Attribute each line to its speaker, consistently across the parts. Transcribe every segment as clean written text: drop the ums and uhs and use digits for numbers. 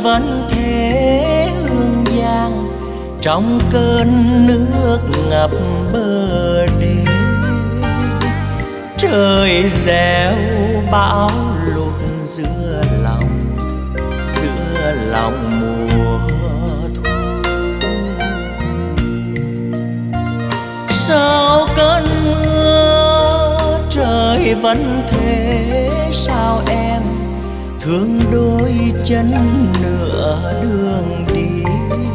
Speaker 1: vẫn thế hương giang trong cơn nước ngập bờ đê. Trời reo bão lụt giữa lòng mùa thu. Sau cơn mưa trời vẫn thế, sao em thương đôi chân nửa đường đi.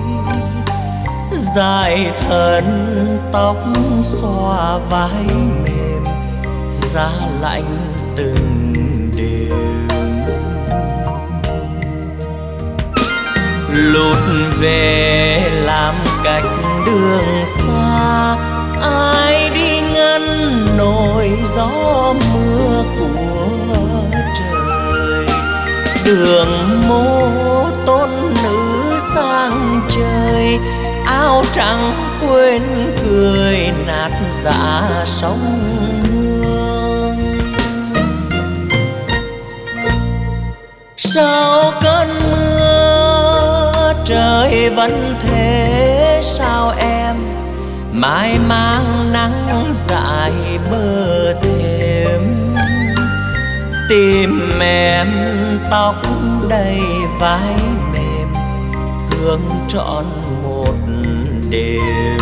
Speaker 1: Dài thân tóc xòa vai mềm, giá lạnh từng đêm. Lụt về làm cách đường xa, ai đi ngăn nỗi gió mưa của trời. Đường mô tôn nữ sang trời, áo trắng quên cười nát dạ sông Hương. Sau cơn mưa trời vẫn thế, sao em mãi mang nắng dại bờ thềm. Tìm em tóc đầy vai mềm, thương trọn một đêm.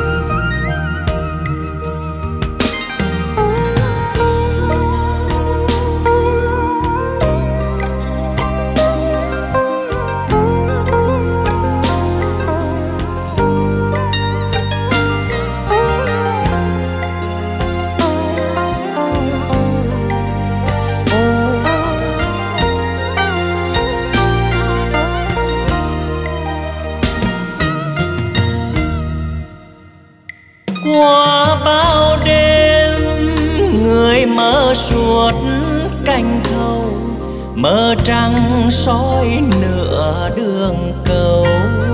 Speaker 1: Qua bao đêm người mơ suốt canh thâu, mơ trăng soi nửa đường cầu.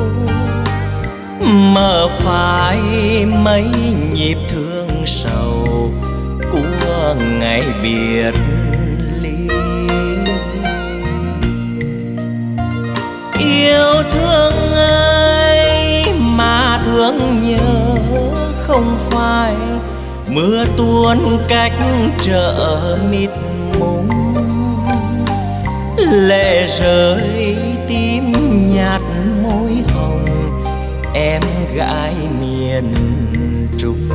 Speaker 1: Mơ phai mấy nhịp thương sầu của ngày biệt ly. Yêu thương ai mà thương nhớ, không phải mưa tuôn cách chợ mịt mùng. Lệ rơi tím nhạt môi hồng, em gái miền Trung.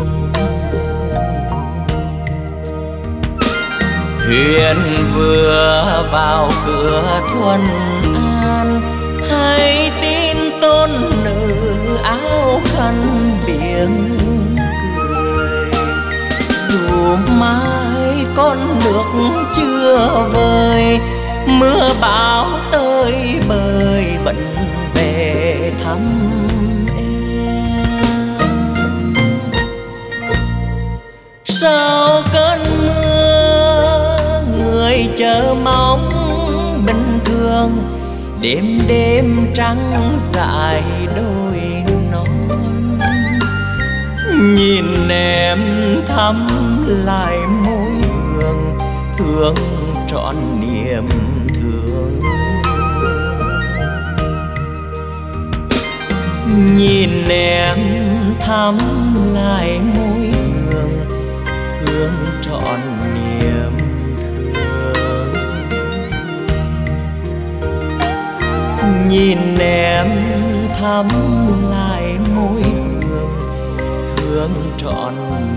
Speaker 1: Thuyền vừa vào cửa Thuận An, hay tin tôn nữ áo khăn biển cười. Dù mai con nước chưa vơi, mưa bão tới bời vẫn về thăm em. Sau cơn mưa người chờ mong bình thường, đêm đêm trắng dại đôi non. Nhìn em thắm lại môi hương, thương trọn niềm thương. Nhìn em thắm lại môi hương, thương trọn niềm thương. Nhìn em thắm lại môi hương, thương trọn